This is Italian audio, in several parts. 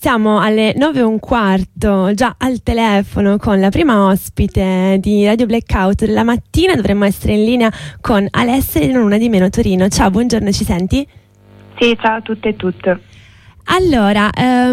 Siamo alle 9:15, già al telefono con la prima ospite di Radio Blackout della mattina. Dovremmo essere in linea con Alessia di Non Una di Meno Torino. Ciao, buongiorno, ci senti? Sì, ciao a tutte e tutte. Allora,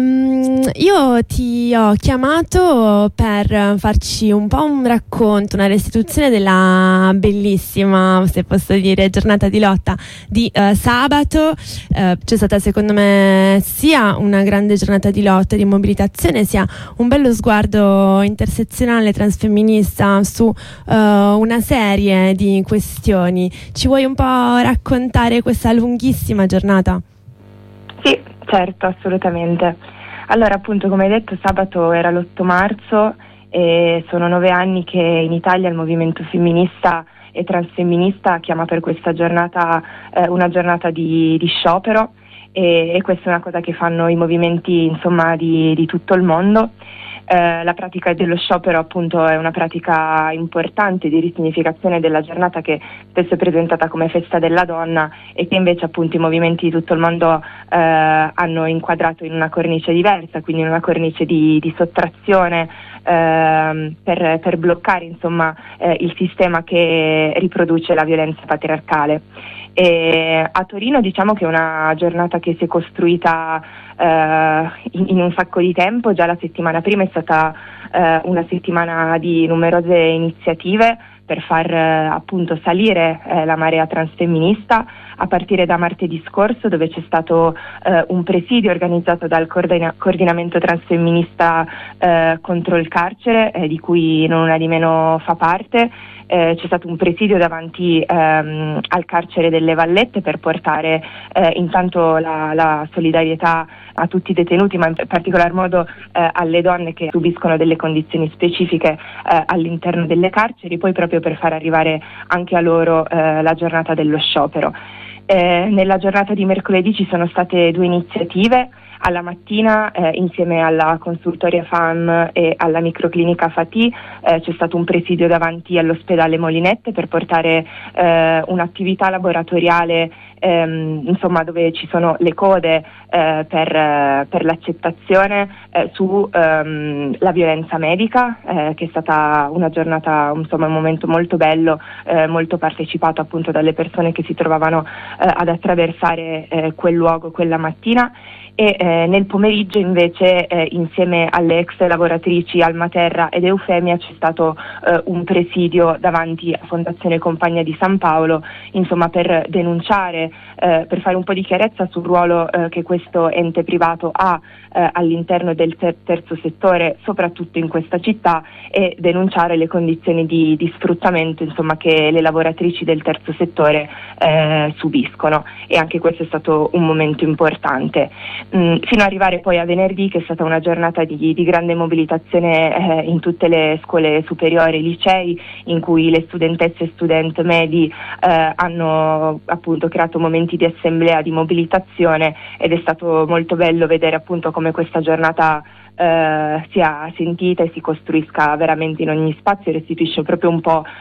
io ti ho chiamato per farci un po' un racconto, una restituzione della bellissima, se posso dire, giornata di lotta di sabato. C'è stata, secondo me, sia una grande giornata di lotta, di mobilitazione, sia un bello sguardo intersezionale, transfemminista su una serie di questioni. Ci vuoi un po' raccontare questa lunghissima giornata? Sì, certo, assolutamente. Allora, appunto, come hai detto, sabato era l'8 marzo e sono 9 anni che in Italia il movimento femminista e transfemminista chiama per questa giornata una giornata di sciopero e questa è una cosa che fanno i movimenti, insomma, di tutto il mondo. La pratica dello sciopero, appunto, è una pratica importante di risignificazione della giornata, che spesso è presentata come festa della donna e che invece, appunto, i movimenti di tutto il mondo hanno inquadrato in una cornice diversa, quindi in una cornice di sottrazione per bloccare, insomma, il sistema che riproduce la violenza patriarcale. E a Torino, diciamo che è una giornata che si è costruita in un sacco di tempo. Già la settimana prima è stata una settimana di numerose iniziative per far appunto salire la marea transfemminista, a partire da martedì scorso, dove c'è stato un presidio organizzato dal coordinamento transfemminista contro il carcere, di cui Non Una di Meno fa parte. C'è stato un presidio davanti al carcere delle Vallette per portare intanto la solidarietà a tutti i detenuti, ma in particolar modo alle donne che subiscono delle condizioni specifiche all'interno delle carceri, poi proprio per far arrivare anche a loro la giornata dello sciopero. Nella giornata di mercoledì ci sono state 2 iniziative. Alla mattina, insieme alla consultoria FAM e alla microclinica Fatì, c'è stato un presidio davanti all'ospedale Molinette per portare un'attività laboratoriale, insomma, dove ci sono le code per l'accettazione su la violenza medica, che è stata una giornata, insomma, un momento molto bello, molto partecipato appunto dalle persone che si trovavano ad attraversare quel luogo quella mattina. E nel pomeriggio invece, insieme alle ex lavoratrici Alma Terra ed Eufemia, c'è stato un presidio davanti a Fondazione Compagna di San Paolo, insomma, per denunciare, per fare un po' di chiarezza sul ruolo che questo ente privato ha all'interno del terzo settore, soprattutto in questa città, e denunciare le condizioni di sfruttamento, insomma, che le lavoratrici del terzo settore subiscono. E anche questo è stato un momento importante. Fino ad arrivare poi a venerdì, che è stata una giornata di grande mobilitazione in tutte le scuole superiori e licei, in cui le studentesse e student medi hanno appunto creato momenti di assemblea, di mobilitazione, ed è stato molto bello vedere appunto come questa giornata sia sentita e si costruisca veramente in ogni spazio. Restituisce proprio un po'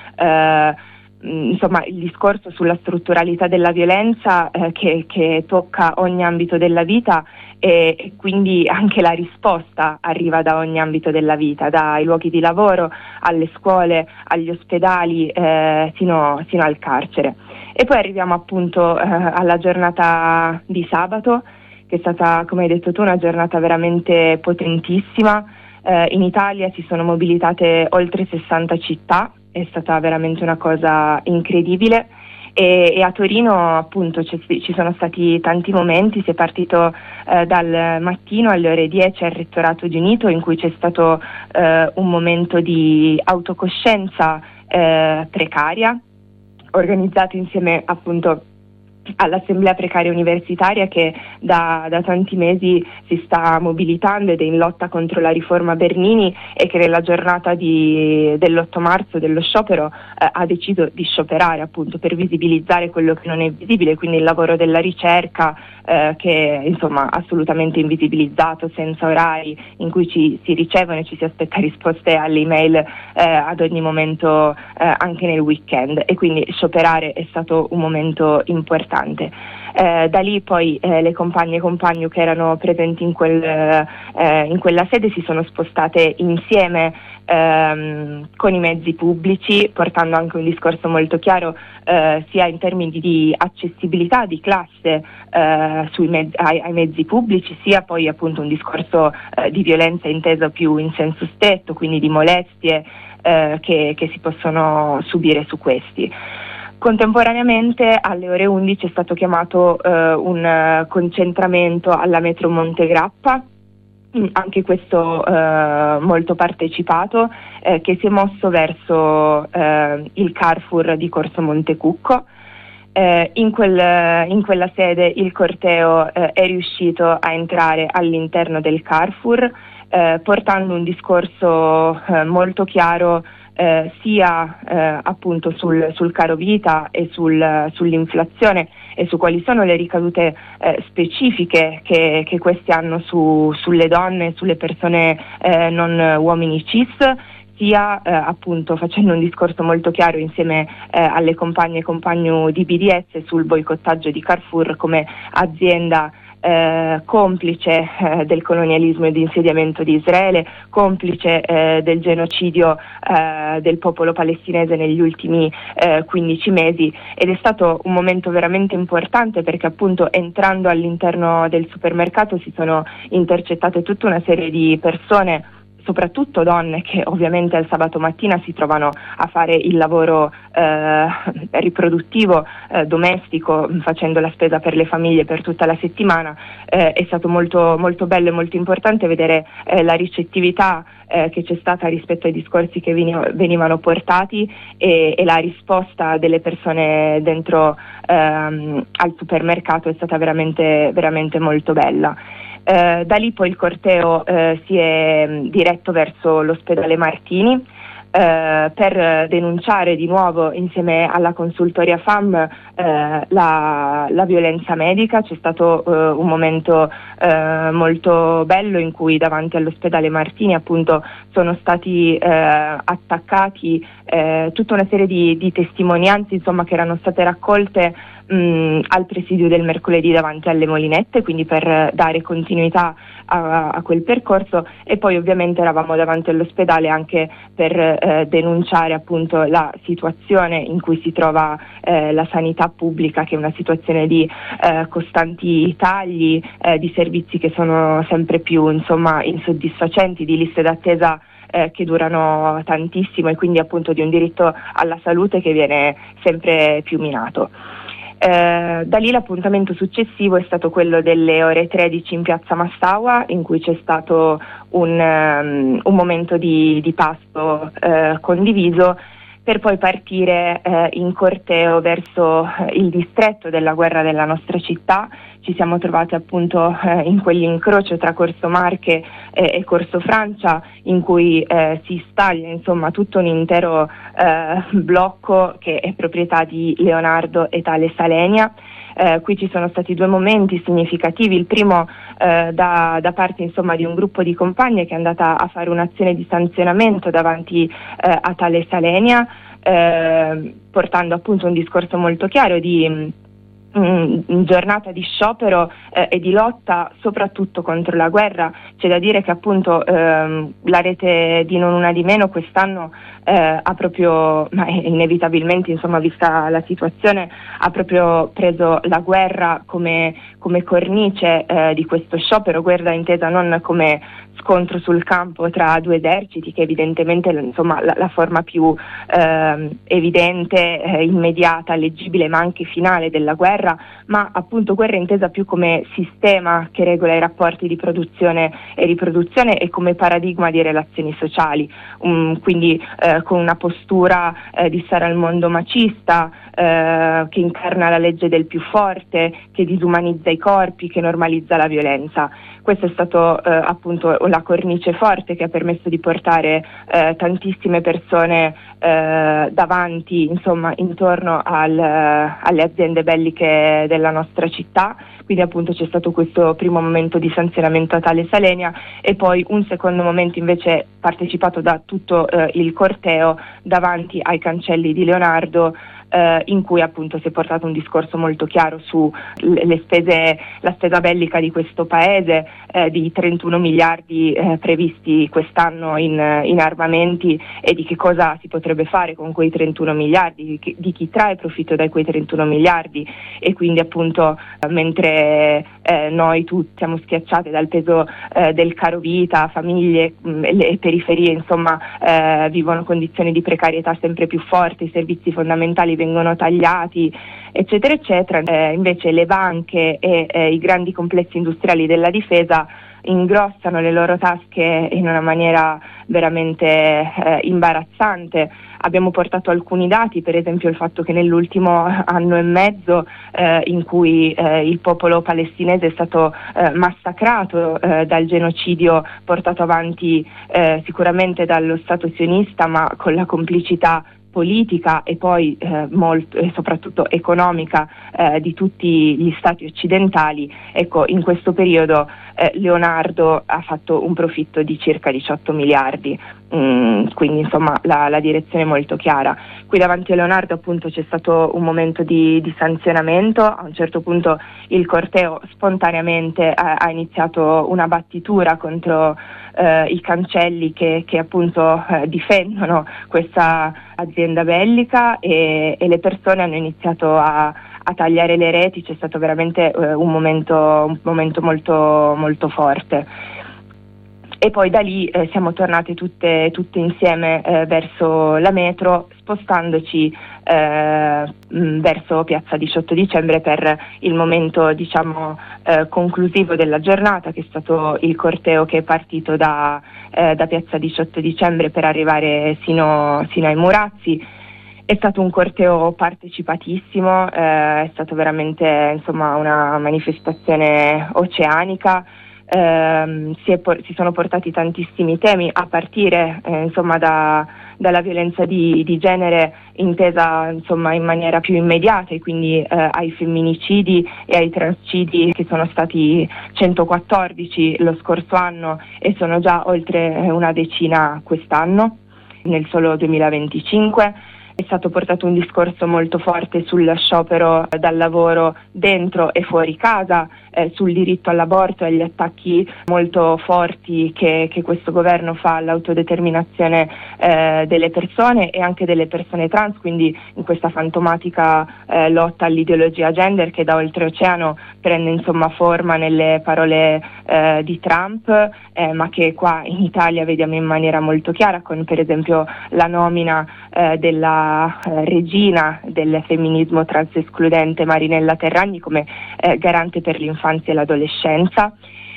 insomma, il discorso sulla strutturalità della violenza che tocca ogni ambito della vita, e quindi anche la risposta arriva da ogni ambito della vita, dai luoghi di lavoro alle scuole, agli ospedali, fino al carcere. E poi arriviamo appunto alla giornata di sabato, che è stata, come hai detto tu, una giornata veramente potentissima. In Italia si sono mobilitate oltre 60 città. È stata veramente una cosa incredibile, e a Torino appunto ci sono stati tanti momenti. Si è partito dal mattino alle ore 10 al Rettorato Giunito, in cui c'è stato un momento di autocoscienza precaria, organizzato insieme appunto all'Assemblea Precaria Universitaria, che da tanti mesi si sta mobilitando ed è in lotta contro la riforma Bernini, e che nella giornata dell'8 marzo dello sciopero ha deciso di scioperare appunto per visibilizzare quello che non è visibile, quindi il lavoro della ricerca, che è insomma assolutamente invisibilizzato, senza orari, in cui si ricevono e ci si aspetta risposte alle email ad ogni momento, anche nel weekend, e quindi scioperare è stato un momento importante. importante. Da lì poi le compagne e compagni che erano presenti in quella sede si sono spostate insieme con i mezzi pubblici, portando anche un discorso molto chiaro sia in termini di accessibilità di classe ai mezzi pubblici, sia poi appunto un discorso di violenza inteso più in senso stretto, quindi di molestie che si possono subire su questi. Contemporaneamente alle ore 11 è stato chiamato un concentramento alla metro Montegrappa, anche questo molto partecipato, che si è mosso verso il Carrefour di Corso Montecucco. In quella sede il corteo è riuscito a entrare all'interno del Carrefour, portando un discorso molto chiaro sia appunto sul caro vita e sull'inflazione e su quali sono le ricadute specifiche che questi hanno sulle donne, sulle persone non uomini cis, sia appunto facendo un discorso molto chiaro insieme alle compagne e compagni di BDS sul boicottaggio di Carrefour come azienda complice del colonialismo e di insediamento di Israele, complice del genocidio del popolo palestinese negli ultimi 15 mesi, ed è stato un momento veramente importante perché appunto entrando all'interno del supermercato si sono intercettate tutta una serie di persone, soprattutto donne che ovviamente al sabato mattina si trovano a fare il lavoro riproduttivo, domestico, facendo la spesa per le famiglie per tutta la settimana. È stato molto, molto bello e molto importante vedere la ricettività che c'è stata rispetto ai discorsi che venivano portati e la risposta delle persone dentro al supermercato è stata veramente, veramente molto bella. Da lì poi il corteo si è diretto verso l'ospedale Martini per denunciare di nuovo insieme alla consultoria FAM la violenza medica. C'è stato un momento molto bello in cui davanti all'ospedale Martini appunto sono stati attaccati tutta una serie di testimonianze, insomma, che erano state raccolte al presidio del mercoledì davanti alle Molinette, quindi per dare continuità a quel percorso, e poi ovviamente eravamo davanti all'ospedale anche per denunciare appunto la situazione in cui si trova la sanità pubblica, che è una situazione di costanti tagli, di servizi che sono sempre più insoddisfacenti, di liste d'attesa che durano tantissimo, e quindi appunto di un diritto alla salute che viene sempre più minato. Da lì l'appuntamento successivo è stato quello delle ore 13 in piazza Mastawa, in cui c'è stato un momento di pasto condiviso, per poi partire in corteo verso il distretto della guerra della nostra città. Ci siamo trovati appunto in quell'incrocio tra Corso Marche e Corso Francia, in cui si staglia insomma tutto un intero blocco che è proprietà di Leonardo e Tale Salenia. Qui ci sono stati due momenti significativi: il primo da parte insomma di un gruppo di compagne che è andata a fare un'azione di sanzionamento davanti a Tale Salenia, portando appunto un discorso molto chiaro di giornata di sciopero e di lotta soprattutto contro la guerra. C'è da dire che appunto la rete di Non Una di Meno quest'anno ha proprio, ma inevitabilmente insomma vista la situazione, ha proprio preso la guerra come cornice di questo sciopero, guerra intesa non come scontro sul campo tra due eserciti, che evidentemente insomma la forma più evidente, immediata, leggibile ma anche finale della guerra, ma appunto guerra intesa più come sistema che regola i rapporti di produzione e riproduzione e come paradigma di relazioni sociali, quindi con una postura di stare al mondo macista, che incarna la legge del più forte, che disumanizza i corpi, che normalizza la violenza. Questo è stato appunto la cornice forte che ha permesso di portare tantissime persone davanti, insomma, intorno alle aziende belliche della nostra città. Quindi appunto c'è stato questo primo momento di sanzionamento a Tale Salenia e poi un secondo momento invece partecipato da tutto il corteo davanti ai cancelli di Leonardo, in cui appunto si è portato un discorso molto chiaro su la spesa bellica di questo paese, di 31 miliardi previsti quest'anno in armamenti, e di che cosa si potrebbe fare con quei 31 miliardi, di chi trae profitto da quei 31 miliardi. E quindi appunto mentre noi tutti siamo schiacciati dal peso del caro vita, famiglie, le periferie insomma vivono condizioni di precarietà sempre più forti, i servizi fondamentali vengono tagliati, eccetera eccetera, invece le banche e i grandi complessi industriali della difesa ingrossano le loro tasche in una maniera veramente imbarazzante. Abbiamo portato alcuni dati, per esempio il fatto che nell'ultimo anno e mezzo in cui il popolo palestinese è stato massacrato dal genocidio portato avanti sicuramente dallo Stato sionista, ma con la complicità politica e poi e soprattutto economica di tutti gli stati occidentali. Ecco, in questo periodo Leonardo ha fatto un profitto di circa 18 miliardi, quindi insomma la direzione è molto chiara. Qui davanti a Leonardo appunto c'è stato un momento di sanzionamento. A un certo punto il corteo spontaneamente ha iniziato una battitura contro i cancelli che appunto difendono questa azienda bellica, e le persone hanno iniziato a tagliare le reti. C'è stato veramente un momento molto, molto forte. E poi da lì siamo tornate tutte insieme verso la metro, spostandoci verso Piazza 18 Dicembre per il momento conclusivo della giornata, che è stato il corteo che è partito da Piazza 18 Dicembre per arrivare sino ai Murazzi. È stato un corteo partecipatissimo, è stato veramente insomma una manifestazione oceanica. Si sono portati tantissimi temi, a partire dalla violenza di genere intesa insomma in maniera più immediata, e quindi ai femminicidi e ai transcidi, che sono stati 114 lo scorso anno e sono già oltre una decina quest'anno, nel solo 2025. È stato portato un discorso molto forte sul sciopero dal lavoro dentro e fuori casa, sul diritto all'aborto e agli attacchi molto forti che questo governo fa all'autodeterminazione delle persone e anche delle persone trans, quindi in questa fantomatica lotta all'ideologia gender che da oltreoceano prende insomma forma nelle parole di Trump, ma che qua in Italia vediamo in maniera molto chiara, con per esempio la nomina della regina del femminismo trans escludente Marinella Terragni come garante per l'infanzia e l'adolescenza,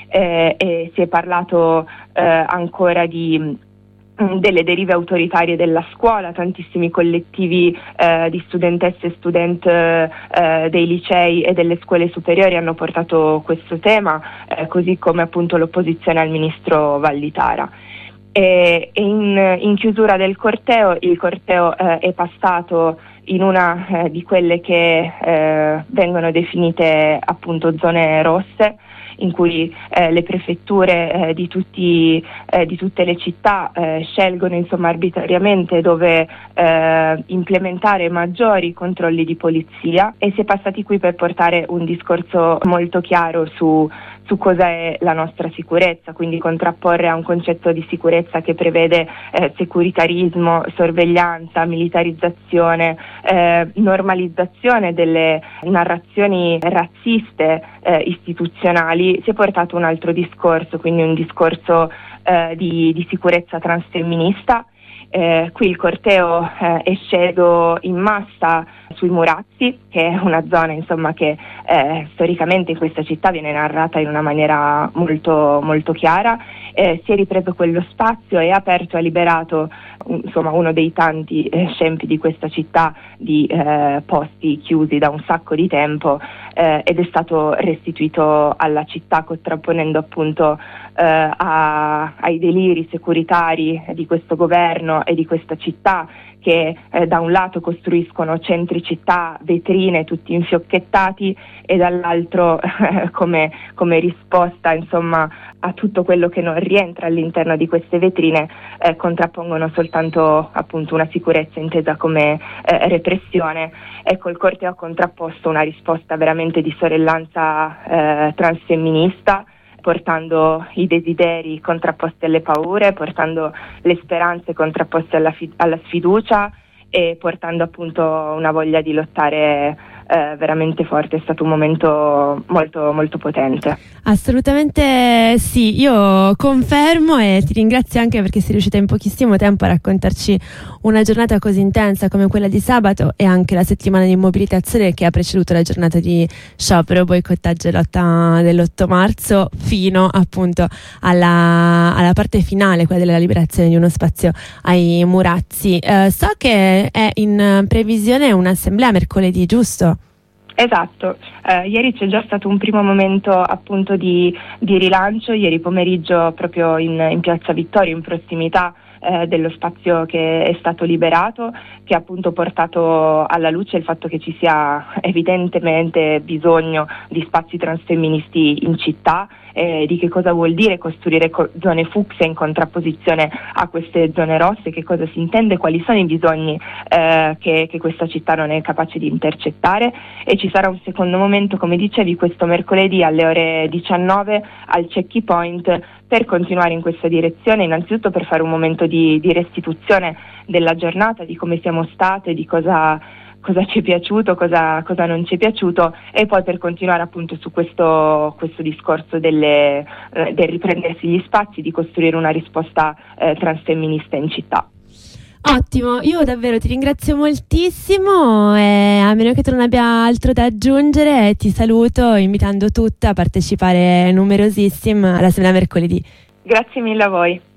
e si è parlato ancora delle derive autoritarie della scuola. Tantissimi collettivi di studentesse e studenti dei licei e delle scuole superiori hanno portato questo tema, così come appunto l'opposizione al ministro Valditara. E in chiusura del corteo, il corteo è passato in una di quelle che vengono definite appunto zone rosse, in cui le prefetture di tutte le città scelgono insomma arbitrariamente dove implementare maggiori controlli di polizia, e si è passati qui per portare un discorso molto chiaro su cosa è la nostra sicurezza, quindi contrapporre a un concetto di sicurezza che prevede securitarismo, sorveglianza, militarizzazione, normalizzazione delle narrazioni razziste istituzionali. Si è portato un altro discorso, quindi un discorso di sicurezza transfemminista. Qui il corteo è sceso in massa sui Murazzi, che è una zona insomma che storicamente in questa città viene narrata in una maniera molto, molto chiara. Si è ripreso quello spazio e ha aperto, ha liberato insomma uno dei tanti scempi di questa città di posti chiusi da un sacco di tempo, ed è stato restituito alla città, contrapponendo appunto ai deliri securitari di questo governo e di questa città, che da un lato costruiscono centri città, vetrine tutti infiocchettati, e dall'altro come risposta insomma a tutto quello che non rientra all'interno di queste vetrine contrappongono soltanto soltanto appunto una sicurezza intesa come repressione. Ecco, il corteo ha contrapposto una risposta veramente di sorellanza transfemminista, portando i desideri contrapposti alle paure, portando le speranze contrapposte alla sfiducia e portando appunto una voglia di lottare veramente forte. È stato un momento molto molto potente. Assolutamente sì, io confermo e ti ringrazio anche perché sei riuscita in pochissimo tempo a raccontarci una giornata così intensa come quella di sabato e anche la settimana di mobilitazione che ha preceduto la giornata di sciopero, boicottaggio e lotta dell'8 marzo fino appunto alla parte finale, quella della liberazione di uno spazio ai Murazzi. So che è in previsione un'assemblea mercoledì, giusto? Esatto, ieri c'è già stato un primo momento appunto di rilancio, ieri pomeriggio proprio in Piazza Vittorio, in prossimità dello spazio che è stato liberato, che ha appunto portato alla luce il fatto che ci sia evidentemente bisogno di spazi transfemministi in città, di che cosa vuol dire costruire zone fucsia in contrapposizione a queste zone rosse, che cosa si intende, quali sono i bisogni che questa città non è capace di intercettare. E ci sarà un secondo momento, come dicevi, questo mercoledì alle ore 19 al Checky Point, per continuare in questa direzione, innanzitutto per fare un momento di restituzione della giornata, di come siamo state, di cosa ci è piaciuto, cosa non ci è piaciuto, e poi per continuare appunto su questo discorso del riprendersi gli spazi, di costruire una risposta transfemminista in città. Ottimo, io davvero ti ringrazio moltissimo e a meno che tu non abbia altro da aggiungere ti saluto invitando tutte a partecipare numerosissime all'assemblea mercoledì. Grazie mille a voi.